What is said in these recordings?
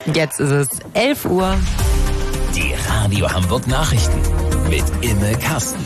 Jetzt ist es 11 Uhr. Die Radio Hamburg Nachrichten mit Imme Karsten.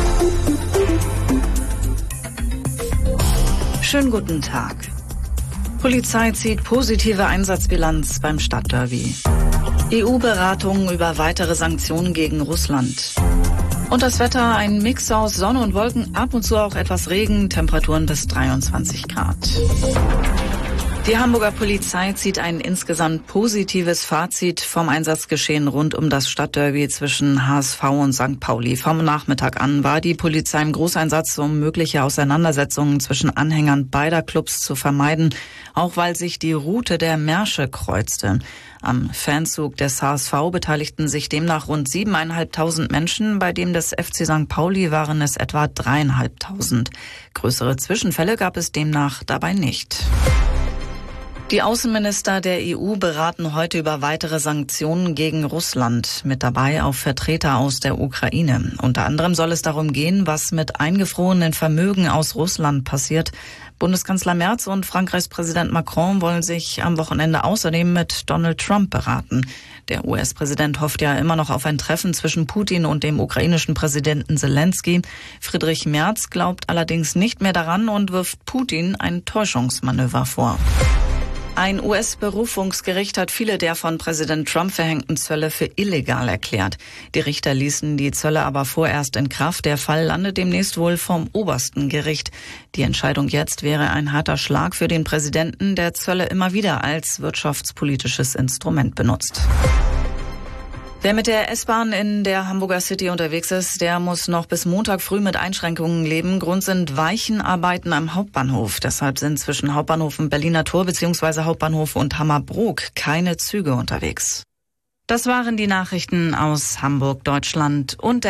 Schönen guten Tag. Polizei zieht positive Einsatzbilanz beim Stadtderby. EU-Beratungen über weitere Sanktionen gegen Russland. Und das Wetter, ein Mix aus Sonne und Wolken, ab und zu auch etwas Regen, Temperaturen bis 23 Grad. Die Hamburger Polizei zieht ein insgesamt positives Fazit vom Einsatzgeschehen rund um das Stadtderby zwischen HSV und St. Pauli. Vom Nachmittag an war die Polizei im Großeinsatz, um mögliche Auseinandersetzungen zwischen Anhängern beider Clubs zu vermeiden, auch weil sich die Route der Märsche kreuzte. Am Fanzug des HSV beteiligten sich demnach rund 7.500 Menschen, bei dem des FC St. Pauli waren es etwa 3.500. Größere Zwischenfälle gab es demnach dabei nicht. Die Außenminister der EU beraten heute über weitere Sanktionen gegen Russland, mit dabei auch Vertreter aus der Ukraine. Unter anderem soll es darum gehen, was mit eingefrorenen Vermögen aus Russland passiert. Bundeskanzler Merz und Frankreichs Präsident Macron wollen sich am Wochenende außerdem mit Donald Trump beraten. Der US-Präsident hofft ja immer noch auf ein Treffen zwischen Putin und dem ukrainischen Präsidenten Zelensky. Friedrich Merz glaubt allerdings nicht mehr daran und wirft Putin ein Täuschungsmanöver vor. Ein US-Berufungsgericht hat viele der von Präsident Trump verhängten Zölle für illegal erklärt. Die Richter ließen die Zölle aber vorerst in Kraft. Der Fall landet demnächst wohl vom obersten Gericht. Die Entscheidung jetzt wäre ein harter Schlag für den Präsidenten, der Zölle immer wieder als wirtschaftspolitisches Instrument benutzt. Wer mit der S-Bahn in der Hamburger City unterwegs ist, der muss noch bis Montag früh mit Einschränkungen leben. Grund sind Weichenarbeiten am Hauptbahnhof. Deshalb sind zwischen Hauptbahnhof und Berliner Tor bzw. Hauptbahnhof und Hammerbrook keine Züge unterwegs. Das waren die Nachrichten aus Hamburg, Deutschland und